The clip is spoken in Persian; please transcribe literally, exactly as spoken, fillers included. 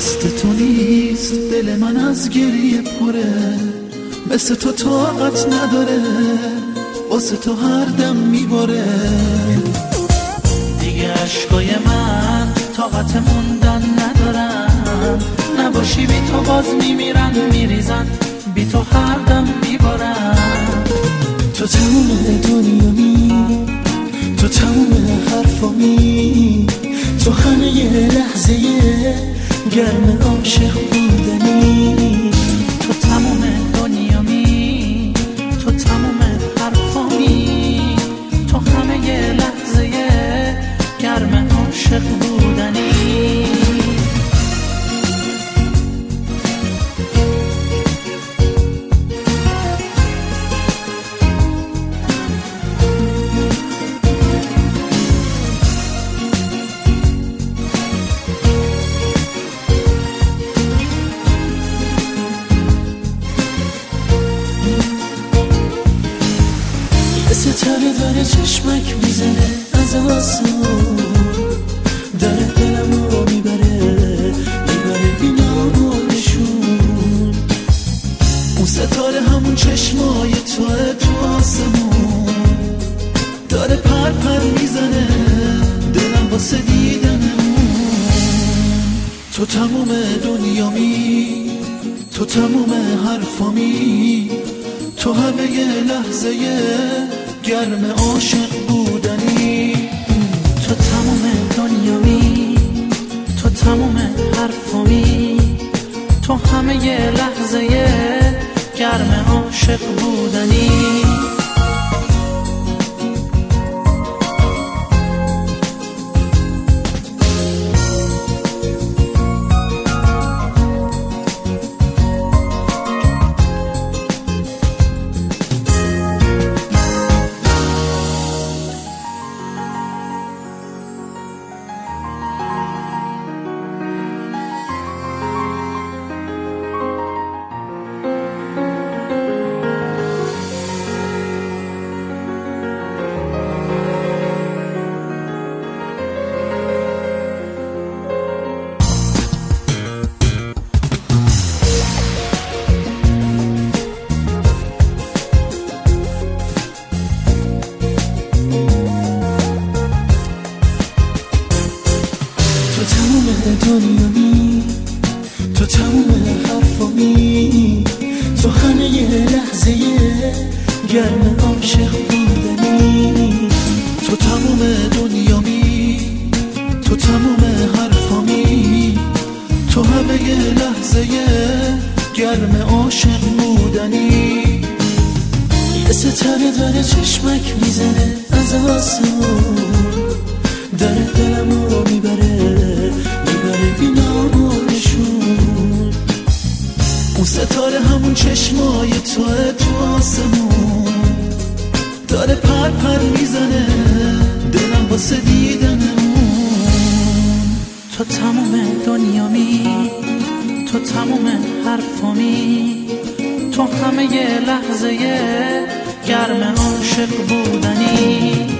دست تو نیست دل من از گریه پره، مثل تو طاقت نداره واسه تو هر دم میباره. دیگه عشقای من طاقت موندن ندارن، نباشی بی تو باز میمیرن میریزن، بی تو هر دم میبارن. تو تموم دنیامی، تو تموم حرفامی، تو همه یه لحظه گرم عاشق بودنی. تو تموم دنیامی، تو تموم حرفامی، تو همه یه لحظه گرم عاشق بودنی. ستاره داره چشمک میزنه از آسمون، داره دلمو میبره میبره بینا نشون. اون ستاره همون چشمای توه تو آسمون، داره پر پر میزنه دلم واسه دیدنمون. تو تموم دنیامی، تو تموم حرفامی، تو همه یه لحظه گرم عاشق بودنی. تو تموم دنیامی، تو تموم حرفامی، تو همه یه لحظه گرم عاشق بودنی. تو تموم دنیامی، تو تموم حرفامی، تو همه یه لحظه گرم عاشق بودنی. تو تموم دنیامی، تو تموم حرفامی، تو همه یه لحظه گرم عاشق بودنی. یه ستاره داره چشمک میزنه از آسمون، داره دلمو میبره میبره بینا نشون. اون ستاره همون چشمای توه تو آسمون، داره پر پر میزنه دلم واسه دیدنمون. تو تموم دنیامی، تو تموم حرفامی، تو همه یه لحظه گرم عاشق بودنی.